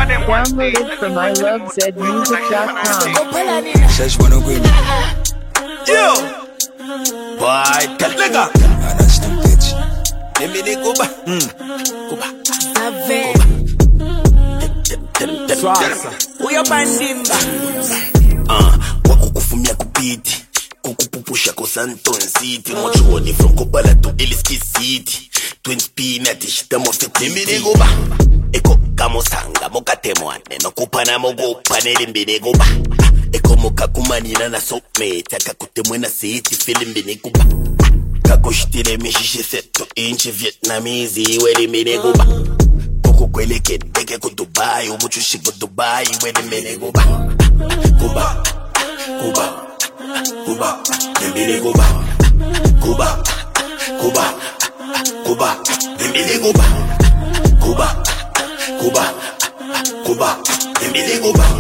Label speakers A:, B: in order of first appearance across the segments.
A: Downloaded from ilovezmusic.com.
B: Says when I'm with me.
C: Yo! Boy, Lega!
B: That's the bitch.
C: Let me go back. Go back.
D: Swasa.
C: Uya bandimba. Wakukufumia kupiti. Kukupupusha kosanton city. Mochoni from Kopala to Eliski City. Twin spinati shita mofiti. Limbini go back. Eko kamosanga mokatemwane. No kupana mogo paneli mbini go back. Eko moka kumanina na sokmate. Akakutemwe na city filimbini go back. Kakushtile mishishe seto inchi Vietnamese. Iwe mbini go back. Kweleke deke ko Dubai ubuchushi ko Dubai wele mene go ba Kuba dembele go ba Kuba dembele go ba Kuba dembele go ba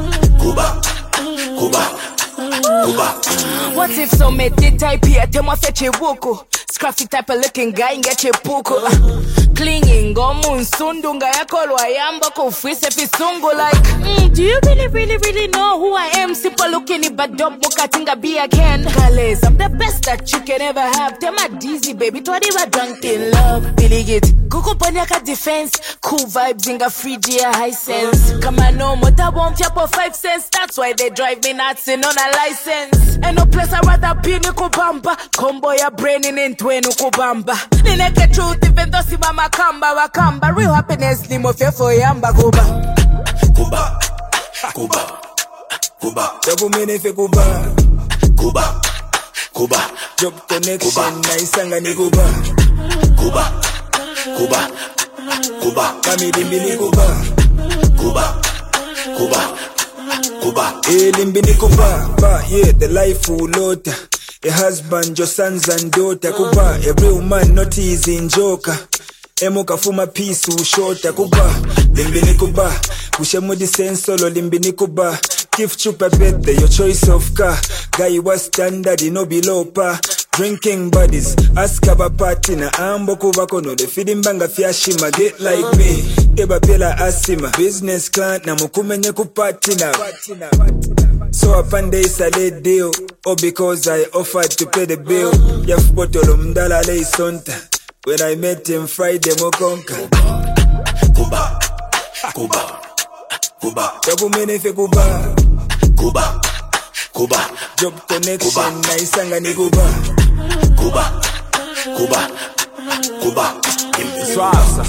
C: Kuba.
E: What if so made the type here tema feche buku scruffy type of looking guy ngeche puku clinging gomunsundunga yakolwa yamba kufise fisungu like do you really know who I am? Simple looking but don't mukatinga be again Kales, I'm the best that you can ever have. Tell my dizzy baby twadi wa drunk in love Billy it kuku panyaka defense cool vibes inga free Gia high sense kama no mota won't for 5 cents that's why they drive me nuts in on a license and no place I rather be ni kubamba combo ya brain in twenu kubamba nineke truth even though si mama wakamba real happiness limo fefo yamba kuba
B: Double mene fe kuba Job connection na isanga ni kuba Kami limbini kuba limbini kuba yeah, the life ulota a husband, your sons and daughter kuba a real man, not easy in joker Emo kafuma peace ushota kuba limbini kuba Ushemudi sensolo limbini kuba Give chupa birthday, your choice of car Guy was standard, no below par Drinking buddies, ask about party na ambo kuba kono The feeding banga fiashima, get like me Eba pela asima, business client na mukumenye kupati na So upande isa late deal Or because I offered to pay the bill Yaf botolo mdala lay sonta When I met him Friday mokonka Double mene fe kuba Job connection na isanga ni kuba
D: Swasa.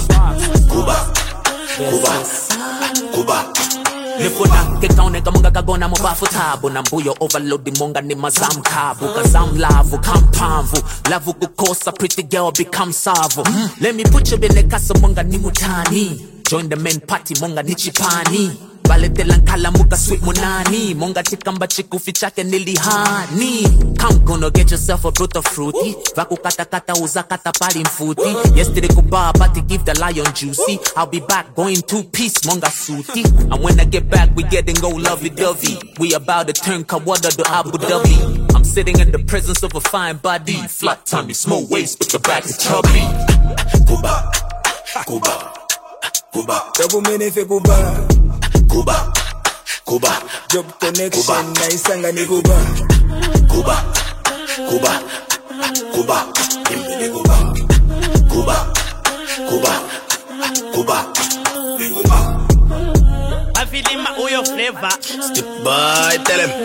D: Nifuna kekaune kamunga kagona mubafu tabu na mbuyo overload monga ni mazam kabu kazam lavu kampamvu lavu kukosa pretty girl become savu let me put you in the casa monga ni mutani join the main party monga ni chipani Balete lankala muka sweet munani Monga chikamba chikufi chake nilihani Come gonna get yourself a brutal fruity Vaku kata kata uza kata pali mfuti Yesterday kuba party give the lion juicy I'll be back going 2-piece monga suti And when I get back we getting go lovey-dovey We about to turn Kawada to Abu Dhabi I'm sitting in the presence of a fine body Flat tummy, small waist but the back is chubby
B: Double mene fe kuba Job connection na isanga ni kuba
C: Limbini Kuba
F: I feel in my oil flavor.
C: Step by, tell him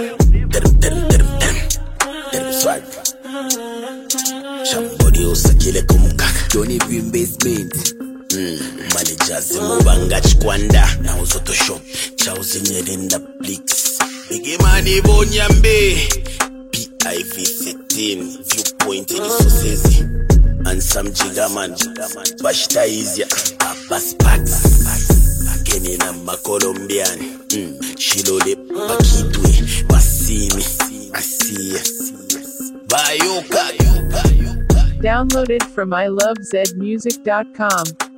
C: swag Shambodi usakile kumkaka Johnny Green Basement Managers mubanga chikwanda na uzoto shop Chauzi nyelinda Blix Bigi mani bonyambe PIV 16 Viewpoint in Sosezi And some Jigaman Bashta Izya Abbas Pax Kenny Namba Colombian Shilole Pakitwe Basimi Asiya Bayoka
A: Downloaded from ilovezmusic.com.